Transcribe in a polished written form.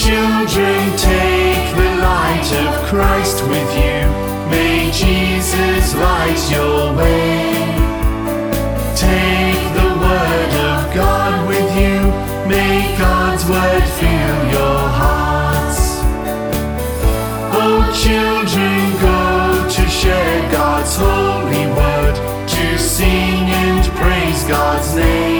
children, take the light of Christ with you. May Jesus light your way. Take the word of God with you. May God's word fill your hearts. Oh, children, go to share God's holy word, to sing and praise God's name.